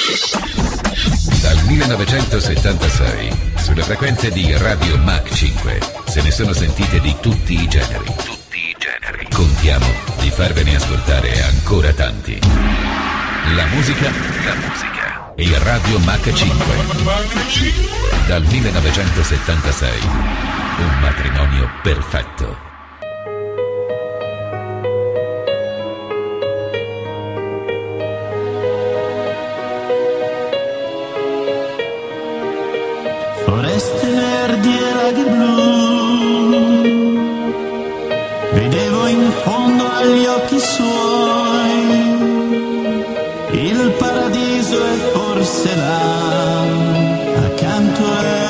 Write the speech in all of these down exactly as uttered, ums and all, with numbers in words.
Dal millenovecentosettantasei, sulle frequenze di Radio Mach cinque, se ne sono sentite di tutti i generi. Tutti i generi. Contiamo di farvene ascoltare ancora tanti. La musica, la musica. E Radio Mach cinque. Dal millenovecentosettantasei, un matrimonio perfetto. Foreste verdi e laghi blu, vedevo in fondo agli occhi suoi il paradiso e forse là accanto a lei.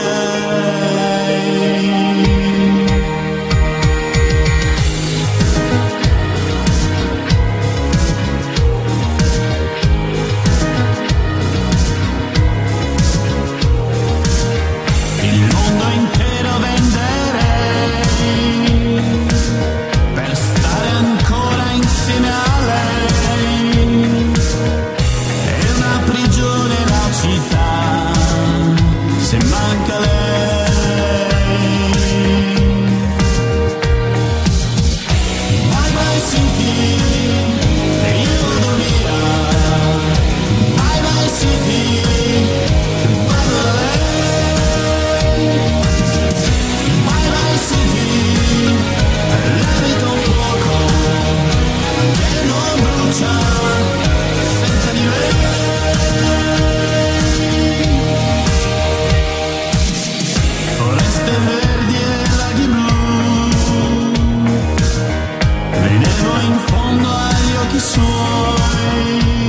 Il mondo intero venderei per stare ancora insieme a lei. È una prigione la città, se manca lei. Mai mai sentì e io vado via, mai mai sentì che vado da lei. Mai mai sentì l'abito un fuoco che non brucia senza di lei. Foreste verdi e laghi blu, vedevo in fondo agli occhi suoi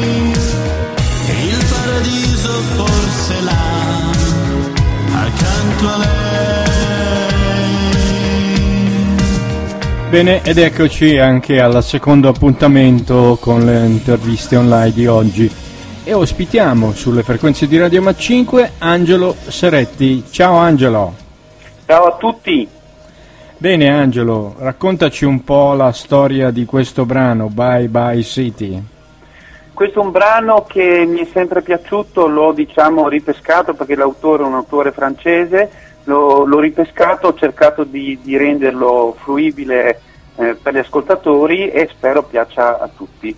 il paradiso forse là accanto a lei. Bene, ed eccoci anche al secondo appuntamento con le interviste online di oggi e ospitiamo sulle frequenze di Radio Mach cinque Angelo Seretti. Ciao Angelo. Ciao a tutti. Bene Angelo, raccontaci un po' la storia di questo brano, Bye Bye City. Questo è un brano che mi è sempre piaciuto, l'ho diciamo ripescato perché l'autore è un autore francese, l'ho, l'ho ripescato, ho cercato di, di renderlo fruibile eh, per gli ascoltatori e spero piaccia a tutti.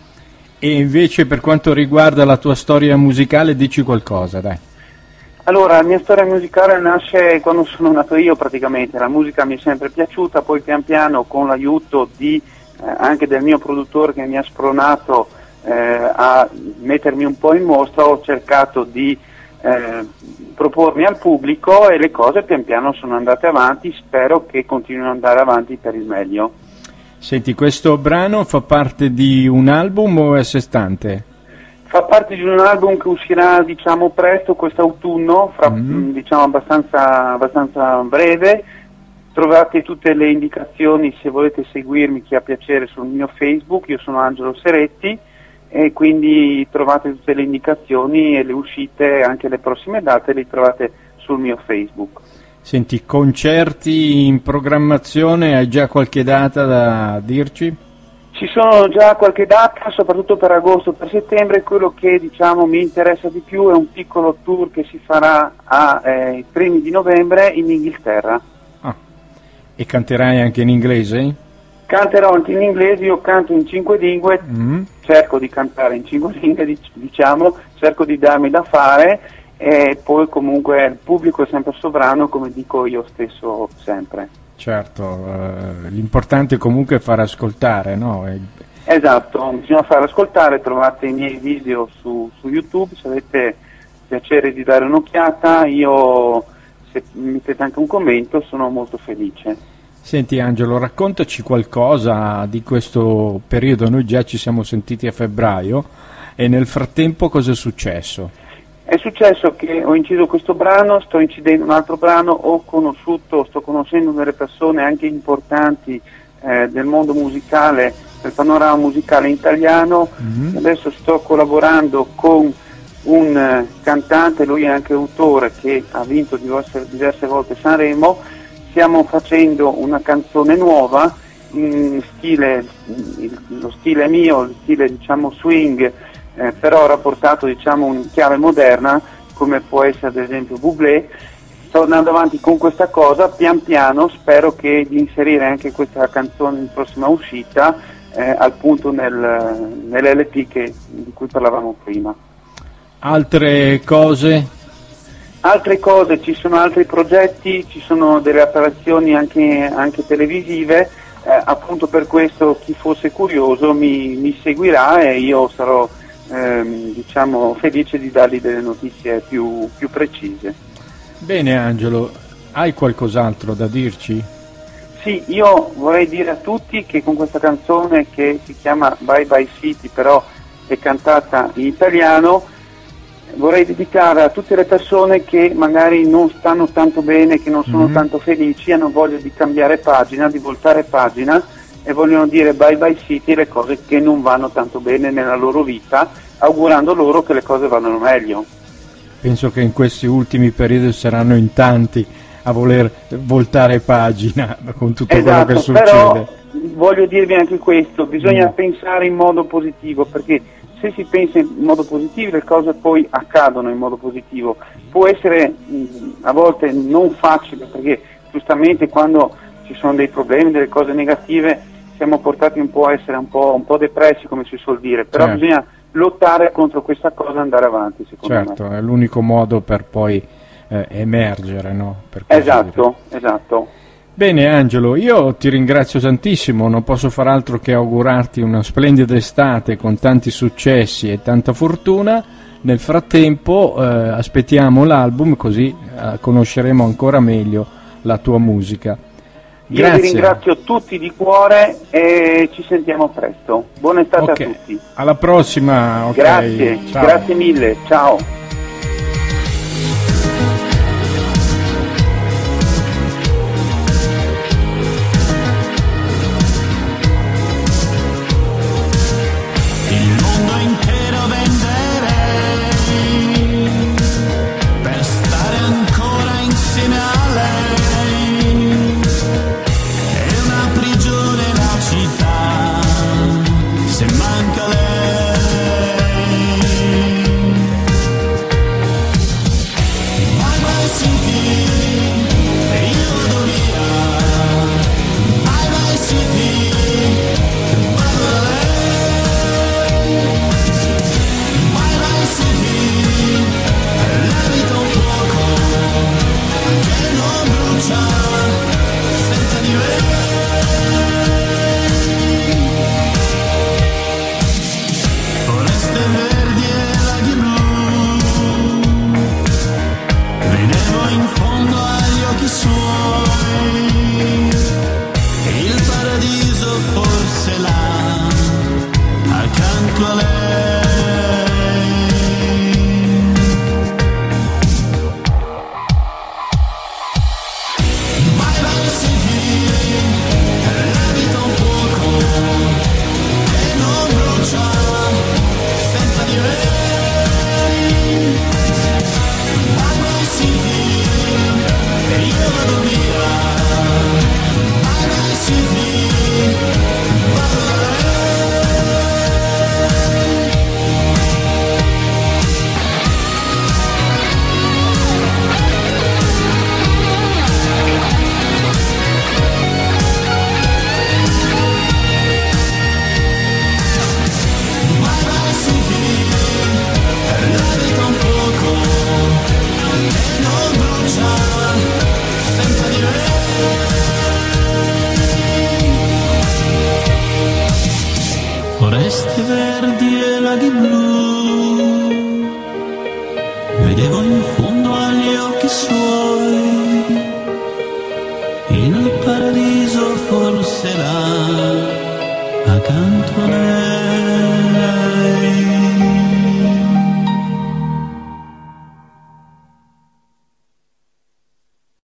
E invece per quanto riguarda la tua storia musicale, dici qualcosa, dai. Allora, la mia storia musicale nasce quando sono nato io praticamente, la musica mi è sempre piaciuta, poi pian piano con l'aiuto di, eh, anche del mio produttore che mi ha spronato eh, a mettermi un po' in mostra, ho cercato di eh, propormi al pubblico e le cose pian piano sono andate avanti, spero che continuino ad andare avanti per il meglio. Senti, questo brano fa parte di un album o è a sé stante? Fa parte di un album che uscirà diciamo presto, quest'autunno, fra, mm. diciamo abbastanza, abbastanza breve. Trovate tutte le indicazioni se volete seguirmi, chi ha piacere, sul mio Facebook, io sono Angelo Seretti e quindi trovate tutte le indicazioni e le uscite, anche le prossime date, le trovate sul mio Facebook. Senti, concerti in programmazione, hai già qualche data da dirci? Ci sono già qualche data, soprattutto per agosto, per settembre. Quello che diciamo mi interessa di più è un piccolo tour che si farà ai eh, primi di novembre in Inghilterra. Ah. E canterai anche in inglese? Canterò anche in inglese, io canto in cinque lingue, mm. cerco di cantare in cinque lingue, diciamo, cerco di darmi da fare e poi comunque il pubblico è sempre sovrano, come dico io stesso sempre. Certo, eh, l'importante comunque è far ascoltare, no? E... Esatto, bisogna far ascoltare, trovate i miei video su, su YouTube, se avete piacere di dare un'occhiata, io se mettete anche un commento sono molto felice. Senti Angelo, raccontaci qualcosa di questo periodo, noi già ci siamo sentiti a febbraio e nel frattempo cosa è successo? È successo che ho inciso questo brano, sto incidendo un altro brano, ho conosciuto, sto conoscendo delle persone anche importanti eh, del mondo musicale, del panorama musicale italiano, mm-hmm. Adesso sto collaborando con un eh, cantante, lui è anche autore, che ha vinto diverse, diverse volte Sanremo. Stiamo facendo una canzone nuova, in stile, il, lo stile mio, il stile diciamo swing, eh, però rapportato diciamo in chiave moderna, come può essere ad esempio Bublé. Sto andando avanti con questa cosa, pian piano spero che di inserire anche questa canzone in prossima uscita, eh, al punto nel, nell'L P che, di cui parlavamo prima. Altre cose? Altre cose, ci sono altri progetti, ci sono delle apparizioni anche, anche televisive, eh, appunto per questo chi fosse curioso mi, mi seguirà e io sarò ehm, diciamo felice di dargli delle notizie più, più precise. Bene Angelo, hai qualcos'altro da dirci? Sì, io vorrei dire a tutti che con questa canzone che si chiama Bye Bye City, però è cantata in italiano, vorrei dedicare a tutte le persone che magari non stanno tanto bene, che non sono mm-hmm. tanto felici, hanno voglia di cambiare pagina, di voltare pagina e vogliono dire Bye Bye City le cose che non vanno tanto bene nella loro vita, augurando loro che le cose vadano meglio. Penso che in questi ultimi periodi saranno in tanti a voler voltare pagina con tutto esatto, quello che succede. Però voglio dirvi anche questo, bisogna mm. pensare in modo positivo, perché se si pensa in modo positivo le cose poi accadono in modo positivo. Può essere mh, a volte non facile, perché giustamente quando ci sono dei problemi, delle cose negative, siamo portati un po' a essere un po', un po' depressi, come si suol dire, però certo. bisogna lottare contro questa cosa e andare avanti, secondo certo, me. Certo, è l'unico modo per poi eh, emergere, no? Per esatto, dire. esatto. Bene Angelo, io ti ringrazio tantissimo, non posso far altro che augurarti una splendida estate con tanti successi e tanta fortuna. Nel frattempo eh, aspettiamo l'album, così eh, conosceremo ancora meglio la tua musica. Grazie. Io vi ringrazio tutti di cuore e ci sentiamo presto. Buona estate okay. a tutti. Alla prossima. Okay. Grazie, ciao. Grazie mille. Ciao. Foreste verdi e laghi blu, vedevo in fondo agli occhi suoi, il paradiso forse là, accanto a lei.